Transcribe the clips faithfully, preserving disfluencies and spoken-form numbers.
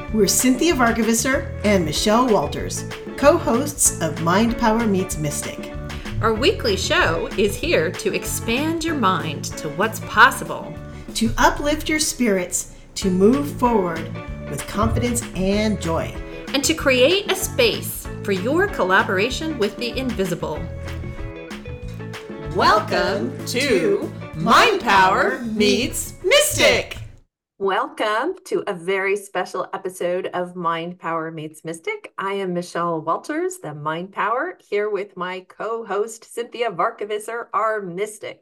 We're Cynthia Varkevisser and Michelle Walters, co-hosts of Mind Power Meets Mystic. Our weekly show is here to expand your mind to what's possible, to uplift your spirits, to move forward with confidence and joy, and to create a space for your collaboration with the invisible. Welcome to Mind Power Meets Mystic. Welcome to a very special episode of Mind Power Meets Mystic. I am Michelle Walters, the Mind Power, here with my co-host Cynthia Varkevisser, our Mystic.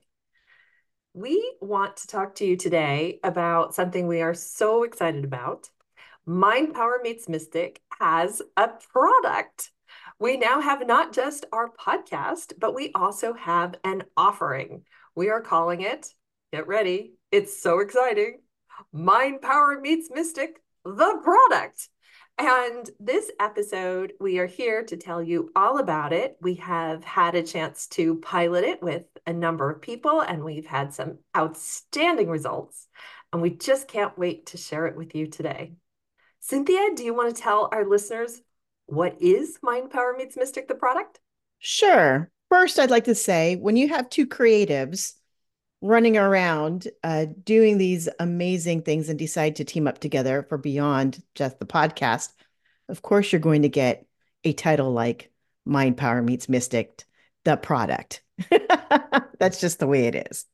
We want to talk to you today about something we are so excited about. Mind Power Meets Mystic has a product. We now have not just our podcast, but we also have an offering. We are calling it, get ready, it's so exciting, Mind Power Meets Mystic, the product. And this episode, we are here to tell you all about it. We have had a chance to pilot it with a number of people, and we've had some outstanding results. And we just can't wait to share it with you today. Cynthia, do you want to tell our listeners what is Mind Power Meets Mystic, the product? Sure. First, I'd like to say, when you have two creatives running around uh, doing these amazing things and decide to team up together for beyond just the podcast, of course, you're going to get a title like Mind Power Meets Mystic, the product. That's just the way it is.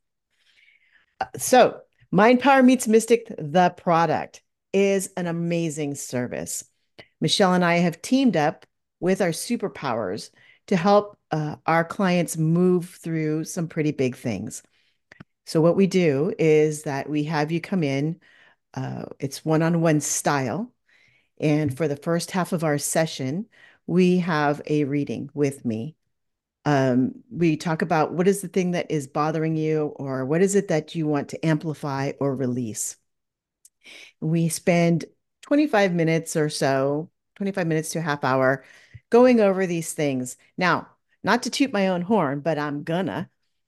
So Mind Power Meets Mystic, the product, is an amazing service. Michelle and I have teamed up with our superpowers to help uh, our clients move through some pretty big things. So what we do is that we have you come in, uh, it's one-on-one style. And for the first half of our session, we have a reading with me. Um, we talk about what is the thing that is bothering you, or what is it that you want to amplify or release. We spend twenty-five minutes or so, twenty-five minutes to a half hour, going over these things. Now, not to toot my own horn, but I'm gonna.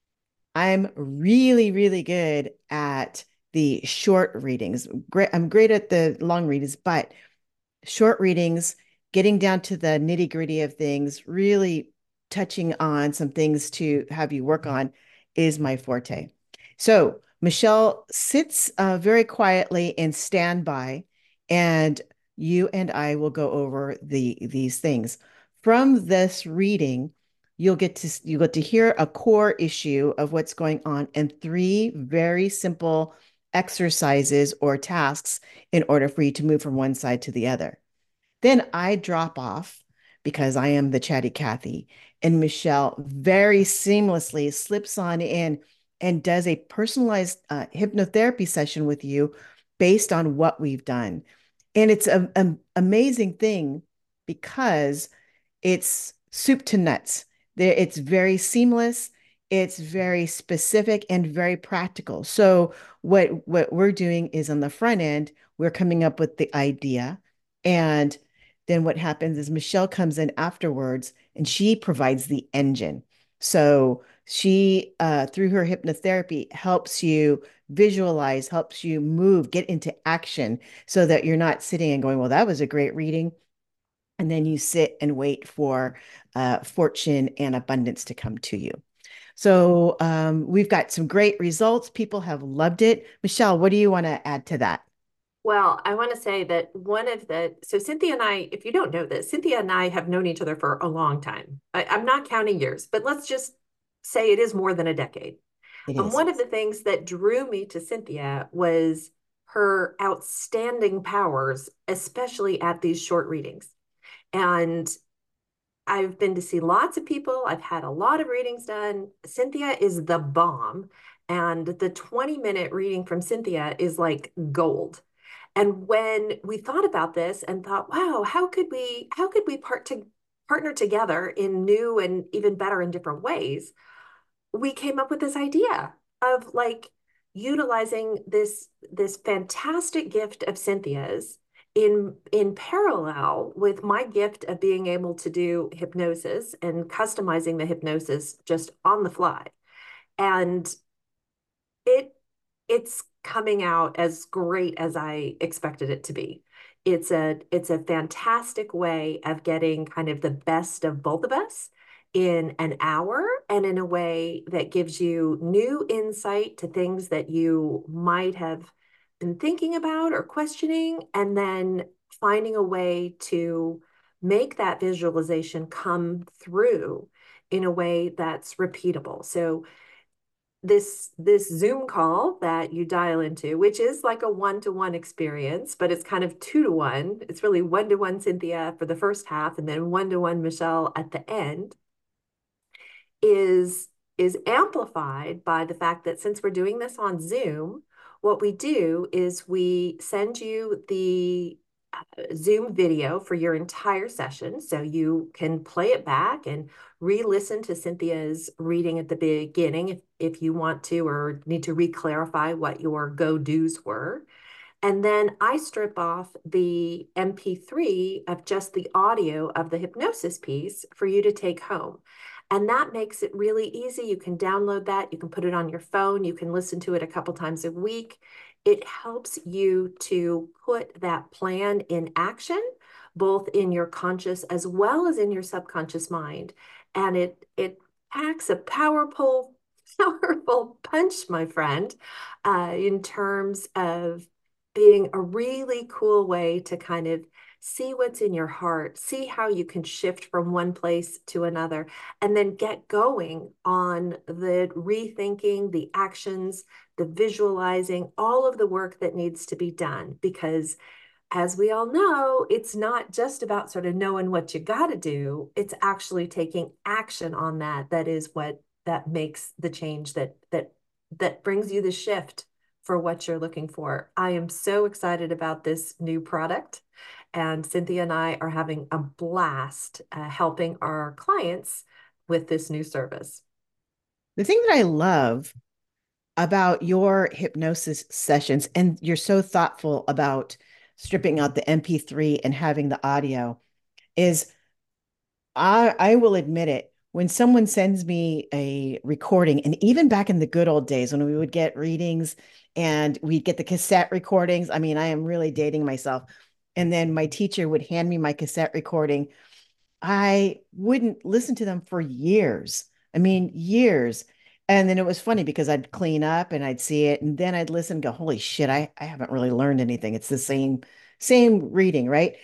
I'm really, really good at the short readings. Great, I'm great at the long readings, but short readings, getting down to the nitty gritty of things, really touching on some things to have you work on is my forte. So Michelle sits uh, very quietly in standby, and you and I will go over the these things. From this reading, you'll get to you get to hear a core issue of what's going on and three very simple exercises or tasks in order for you to move from one side to the other. Then I drop off because I am the chatty Cathy, and Michelle very seamlessly slips on in and does a personalized uh, hypnotherapy session with you based on what we've done. And it's an amazing thing because it's soup to nuts. It's very seamless, it's very specific and very practical. So what, what we're doing is on the front end, we're coming up with the idea. And then what happens is Michelle comes in afterwards and she provides the engine. So she, uh, through her hypnotherapy, helps you visualize, helps you move, get into action so that you're not sitting and going, well, that was a great reading. And then you sit and wait for uh, fortune and abundance to come to you. So um, we've got some great results. People have loved it. Michelle, what do you want to add to that? Well, I want to say that one of the, so Cynthia and I, if you don't know this, Cynthia and I have known each other for a long time. I, I'm not counting years, but let's just say it is more than a decade. It And is. one of the things that drew me to Cynthia was her outstanding powers, especially at these short readings. And I've been to see lots of people. I've had a lot of readings done. Cynthia is the bomb. And the twenty minute reading from Cynthia is like gold. And when we thought about this and thought, wow, how could we, how could we part to partner together in new and even better and different ways? We came up with this idea of like utilizing this, this fantastic gift of Cynthia's in in parallel with my gift of being able to do hypnosis and customizing the hypnosis just on the fly. And it it's coming out as great as I expected it to be. It's a it's a fantastic way of getting kind of the best of both of us in an hour, and in a way that gives you new insight to things that you might have been thinking about or questioning, and then finding a way to make that visualization come through in a way that's repeatable. So this this Zoom call that you dial into, which is like a one-to-one experience, but it's kind of two to one. It's really one-to-one Cynthia for the first half and then one-to-one Michelle at the end, is is amplified by the fact that since we're doing this on Zoom, what we do is we send you the uh, Zoom video for your entire session. So you can play it back and re-listen to Cynthia's reading at the beginning if, if you want to, or need to re-clarify what your go-dos were. And then I strip off the M P three of just the audio of the hypnosis piece for you to take home. And that makes it really easy. You can download that. You can put it on your phone. You can listen to it a couple times a week. It helps you to put that plan in action, both in your conscious as well as in your subconscious mind. And it, it packs a powerful, powerful punch, my friend, uh, in terms of being a really cool way to kind of see what's in your heart, see how you can shift from one place to another, and then get going on the rethinking, the actions, the visualizing, all of the work that needs to be done. Because as we all know, it's not just about sort of knowing what you got to do, it's actually taking action on that. That is what that makes the change that that that brings you the shift for what you're looking for. I am so excited about this new product. And Cynthia and I are having a blast uh, helping our clients with this new service. The thing that I love about your hypnosis sessions, and you're so thoughtful about stripping out the M P three and having the audio, is I, I will admit it. When someone sends me a recording, and even back in the good old days when we would get readings and we'd get the cassette recordings, I mean, I am really dating myself. And then my teacher would hand me my cassette recording. I wouldn't listen to them for years. I mean, years. And then it was funny because I'd clean up and I'd see it. And then I'd listen and go, holy shit, I, I haven't really learned anything. It's the same, same reading, right?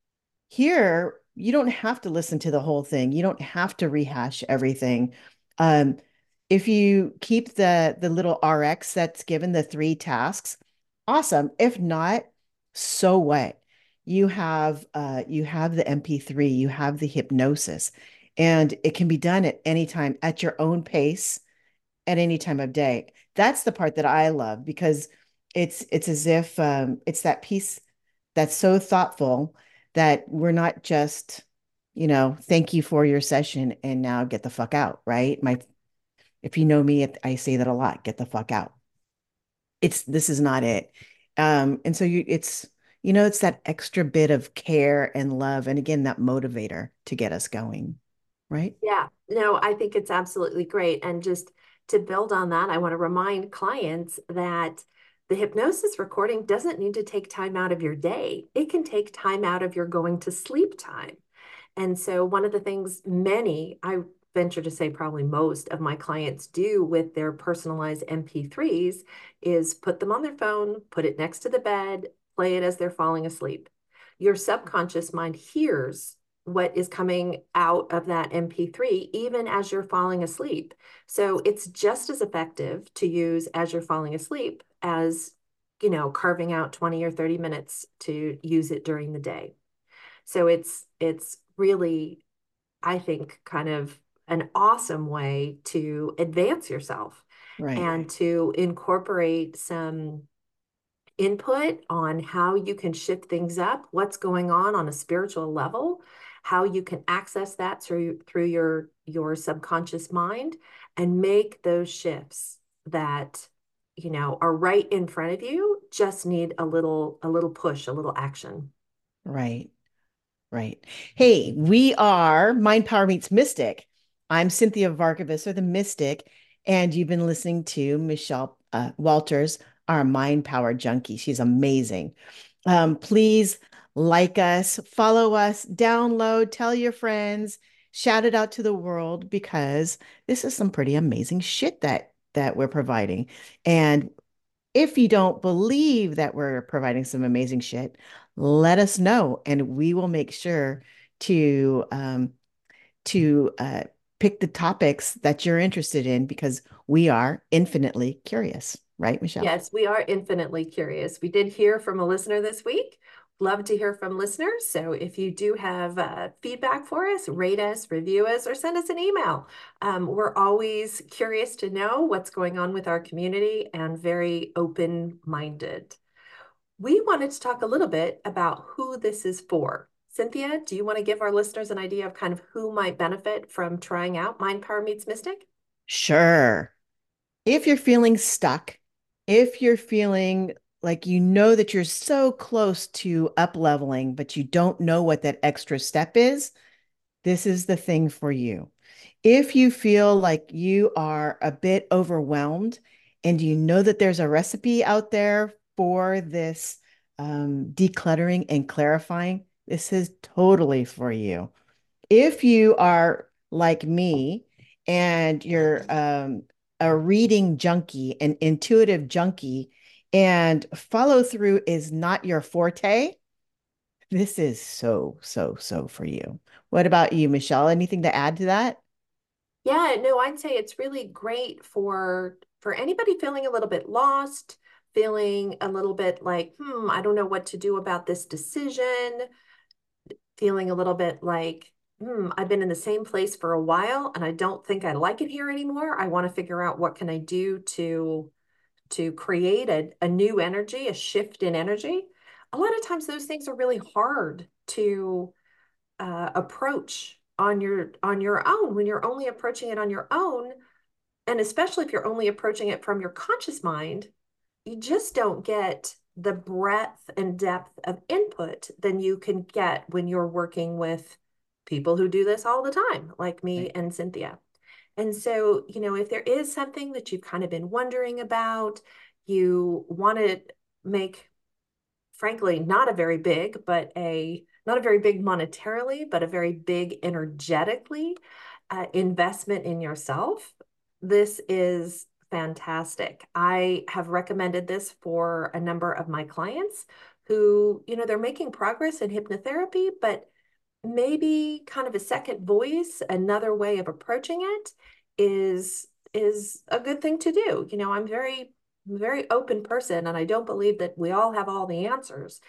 Here, you don't have to listen to the whole thing. You don't have to rehash everything. Um, if you keep the the little R X that's given, the three tasks, awesome. If not, so what? You have uh, you have the M P three, you have the hypnosis, and it can be done at any time at your own pace at any time of day. That's the part that I love because it's it's as if um, it's that piece that's so thoughtful that we're not just, you know, thank you for your session and now get the fuck out, right? My, if you know me, I say that a lot, get the fuck out. It's, this is not it. Um, and so you, it's, you know, it's that extra bit of care and love. And again, that motivator to get us going, right? Yeah, no, I think it's absolutely great. And just to build on that, I want to remind clients that the hypnosis recording doesn't need to take time out of your day. It can take time out of your going to sleep time. And so one of the things many, I venture to say probably most of my clients do with their personalized M P threes is put them on their phone, put it next to the bed, play it as they're falling asleep. Your subconscious mind hears what is coming out of that M P three, even as you're falling asleep. So it's just as effective to use as you're falling asleep as, you know, carving out twenty or thirty minutes to use it during the day. So it's, it's really, I think, kind of an awesome way to advance yourself Right. and to incorporate some input on how you can shift things up, what's going on on a spiritual level, how you can access that through through your your subconscious mind and make those shifts that, you know, are right in front of you, just need a little a little push, a little action. Right. Right. Hey, we are Mind Power Meets Mystic. I'm Cynthia Varkevisser, the Mystic, and you've been listening to Michelle uh, Walters, our Mind Power Junkie. She's amazing. Um, please like us, follow us, download, tell your friends, shout it out to the world because this is some pretty amazing shit that that we're providing. And if you don't believe that we're providing some amazing shit, let us know, and we will make sure to um, to uh, pick the topics that you're interested in because we are infinitely curious, right, Michelle? Yes, we are infinitely curious. We did hear from a listener this week. Love to hear from listeners. So if you do have uh, feedback for us, rate us, review us, or send us an email. Um, we're always curious to know what's going on with our community and very open-minded. We wanted to talk a little bit about who this is for. Cynthia, do you want to give our listeners an idea of kind of who might benefit from trying out Mind Power Meets Mystic? Sure. If you're feeling stuck, if you're feeling like you know that you're so close to up leveling, but you don't know what that extra step is, this is the thing for you. If you feel like you are a bit overwhelmed and you know that there's a recipe out there for this um, decluttering and clarifying, this is totally for you. If you are like me and you're um, a reading junkie, an intuitive junkie, and follow through is not your forte, this is so, so, so for you. What about you, Michelle? Anything to add to that? Yeah, no, I'd say it's really great for for anybody feeling a little bit lost, feeling a little bit like, hmm, I don't know what to do about this decision, feeling a little bit like, hmm, I've been in the same place for a while and I don't think I like it here anymore. I want to figure out what can I do to to create a, a new energy, a shift in energy. A lot of times those things are really hard to uh, approach on your on your own when you're only approaching it on your own, and especially if you're only approaching it from your conscious mind, you just don't get the breadth and depth of input than you can get when you're working with people who do this all the time, like me Right. and Cynthia. And so, you know, if there is something that you've kind of been wondering about, you want to make, frankly, not a very big, but a not a very big monetarily, but a very big energetically uh, investment in yourself, this is fantastic. I have recommended this for a number of my clients who, you know, they're making progress in hypnotherapy, but maybe kind of a second voice, another way of approaching it is is a good thing to do. You know, I'm very very open person and I don't believe that we all have all the answers.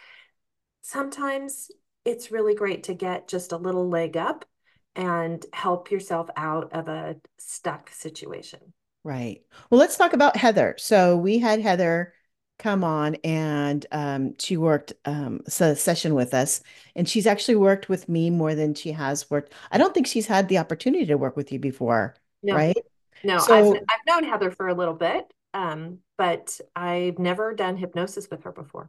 Sometimes it's really great to get just a little leg up and help yourself out of a stuck situation. Right. Well, let's talk about Heather. So we had Heather come on and um, she worked um, a session with us, and she's actually worked with me more than she has worked. I don't think she's had the opportunity to work with you before, No, right? no, I've So, I've known Heather for a little bit, um, but I've never done hypnosis with her before.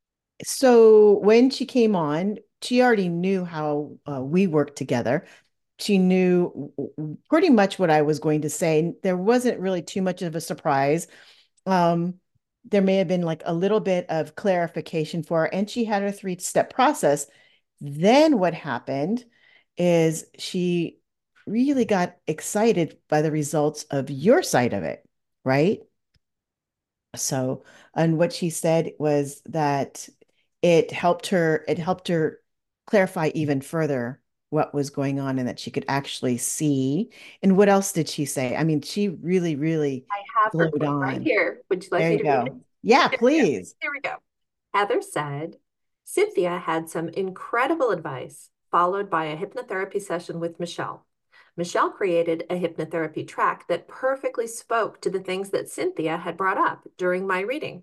so when she came on, she already knew how uh, we worked together. She knew pretty much what I was going to say. There wasn't really too much of a surprise. Um, there may have been like a little bit of clarification for her, and she had her three-step process. Then what happened is she really got excited by the results of your side of it, right? So, and what she said was that it helped her, it helped her clarify even further what was going on and that she could actually see. And what else did she say? I mean, she really, really I have her glowed quote right on. here. Would you like There me you to read it? go. Yeah, Here we go. please. Here we go. Heather said, Cynthia had some incredible advice, followed by a hypnotherapy session with Michelle. Michelle created a hypnotherapy track that perfectly spoke to the things that Cynthia had brought up during my reading.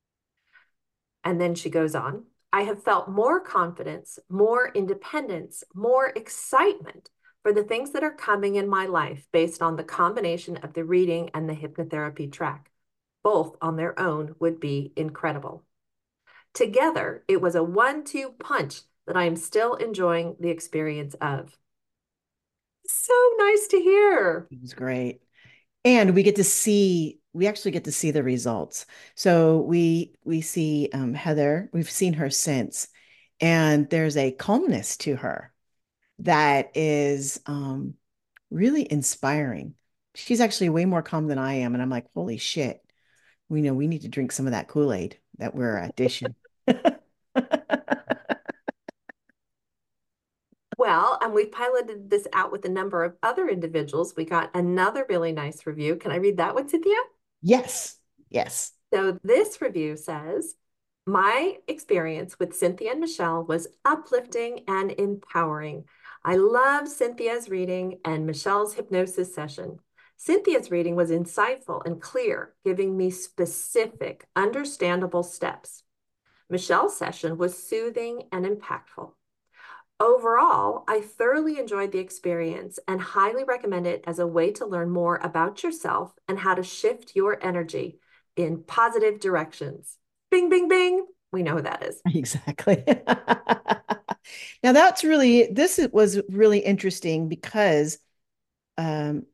And then she goes on, I have felt more confidence, more independence, more excitement for the things that are coming in my life based on the combination of the reading and the hypnotherapy track. Both on their own would be incredible. Together, it was a one two punch that I am still enjoying the experience of. So nice to hear. It was great. And we get to see we actually get to see the results. So we we see um, Heather. We've seen her since, and there's a calmness to her that is um, really inspiring. She's actually way more calm than I am, and I'm like, holy shit, we know we need to drink some of that Kool-Aid that we're uh, dishing. Well, and we piloted this out with a number of other individuals. We got another really nice review. Can I read that one, Cynthia? Yes, yes. So this review says, my experience with Cynthia and Michelle was uplifting and empowering. I loved Cynthia's reading and Michelle's hypnosis session. Cynthia's reading was insightful and clear, giving me specific, understandable steps. Michelle's session was soothing and impactful. Overall, I thoroughly enjoyed the experience and highly recommend it as a way to learn more about yourself and how to shift your energy in positive directions. Bing, bing, bing. We know who that is. Exactly. Now that's really this was really interesting because um,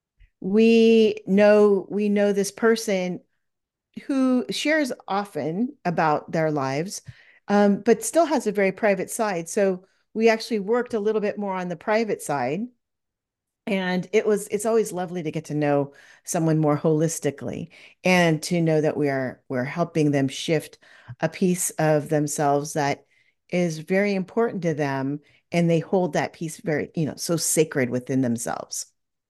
we know we know this person who shares often about their lives, um, but still has a very private side. So we actually worked a little bit more on the private side. And it was it's always lovely to get to know someone more holistically and to know that we are we're helping them shift a piece of themselves that is very important to them, and they hold that piece very, you know, so sacred within themselves.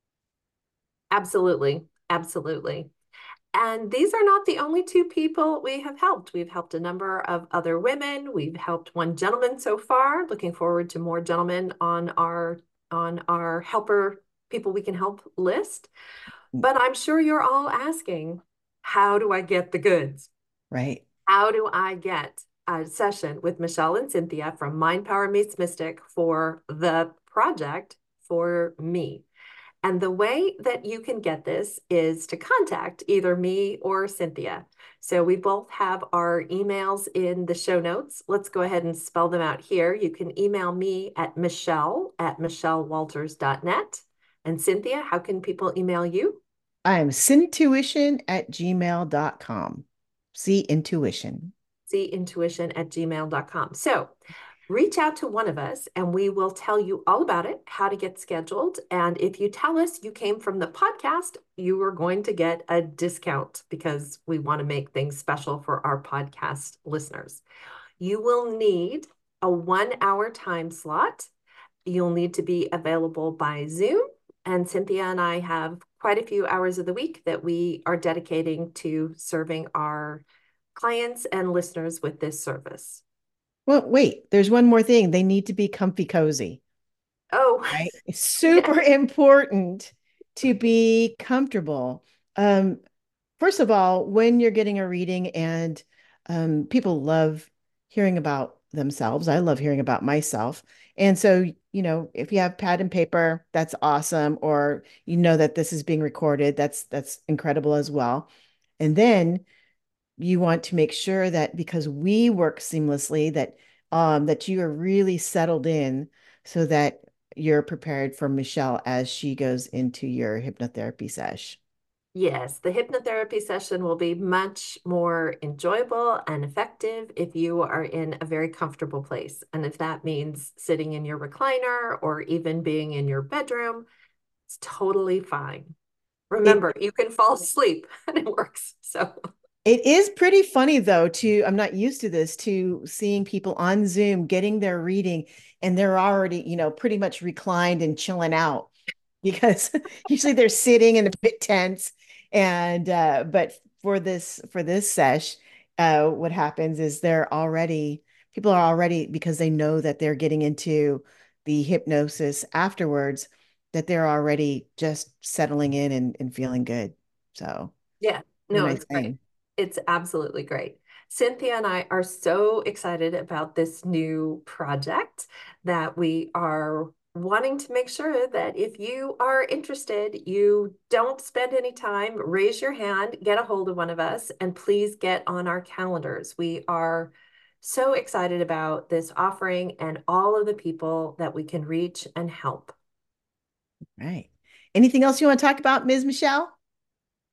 Absolutely. Absolutely. And these are not the only two people we have helped. We've helped a number of other women. We've helped one gentleman so far. Looking forward to more gentlemen on our on our helper people we can help list. But I'm sure you're all asking, how do I get the goods? Right. How do I get a session with Michelle and Cynthia from Mind Power Meets Mystic for the project for me? And the way that you can get this is to contact either me or Cynthia. So we both have our emails in the show notes. Let's go ahead and spell them out here. You can email me at Michelle at michelle walters dot net. And Cynthia, how can people email you? I'm Cintuition at gmail dot com. See intuition. See intuition at gmail dot com. So reach out to one of us and we will tell you all about it, how to get scheduled. And if you tell us you came from the podcast, you are going to get a discount because we want to make things special for our podcast listeners. You will need a one hour time slot. You'll need to be available by Zoom. And Cynthia and I have quite a few hours of the week that we are dedicating to serving our clients and listeners with this service. Well, wait, there's one more thing. They need to be comfy cozy. Oh, Right? It's yeah. super important to be comfortable. Um, first of all, when you're getting a reading and um, people love hearing about themselves, I love hearing about myself. And so, you know, if you have pad and paper, that's awesome. Or you know that this is being recorded, that's that's incredible as well. And then you want to make sure that because we work seamlessly, that um, that you are really settled in so that you're prepared for Michelle as she goes into your hypnotherapy sesh. Yes, the hypnotherapy session will be much more enjoyable and effective if you are in a very comfortable place. And if that means sitting in your recliner or even being in your bedroom, it's totally fine. It Remember, you can fall asleep and it works. So it is pretty funny though, to I'm not used to this, to seeing people on Zoom getting their reading and they're already, you know, pretty much reclined and chilling out because usually they're sitting and a bit tense. And uh, but for this for this sesh, uh, what happens is they're already people are already, because they know that they're getting into the hypnosis afterwards, that they're already just settling in and, and feeling good. So yeah, what no, am I it's great. saying? It's absolutely great. Cynthia and I are so excited about this new project that we are wanting to make sure that if you are interested, you don't spend any time, raise your hand, get a hold of one of us, and please get on our calendars. We are so excited about this offering and all of the people that we can reach and help. Right. Anything else you want to talk about, Miz Michelle?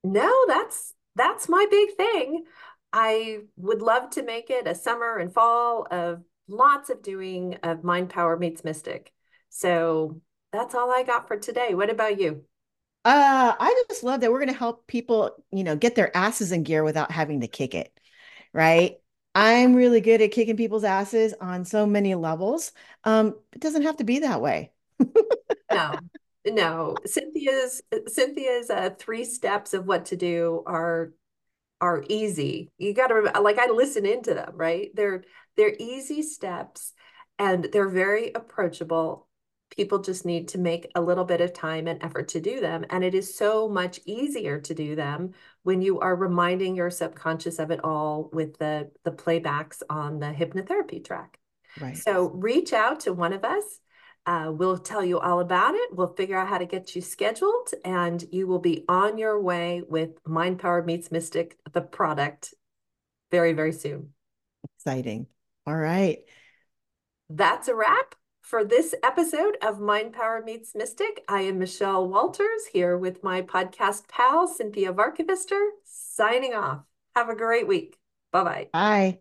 No, that's that's my big thing. I would love to make it a summer and fall of lots of doing of Mind Power Meets Mystic. So that's all I got for today. What about you? Uh, I just love that we're going to help people, you know, get their asses in gear without having to kick it, right? I'm really good at kicking people's asses on so many levels. Um, it doesn't have to be that way. No, no. Cynthia's Cynthia's uh, three steps of what to do are are easy. You got to remember, like I listen into them, right? They're they're easy steps and they're very approachable. People just need to make a little bit of time and effort to do them. And it is so much easier to do them when you are reminding your subconscious of it all with the the playbacks on the hypnotherapy track. Right. So reach out to one of us. Uh, we'll tell you all about it. We'll figure out how to get you scheduled, and you will be on your way with Mind Power Meets Mystic, the product, very, very soon. Exciting. All right. That's a wrap for this episode of Mind Power Meets Mystic. I am Michelle Walters here with my podcast pal, Cynthia Varkevister, signing off. Have a great week. Bye-bye. Bye.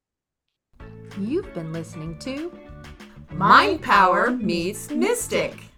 You've been listening to Mind Power Meets Mystic.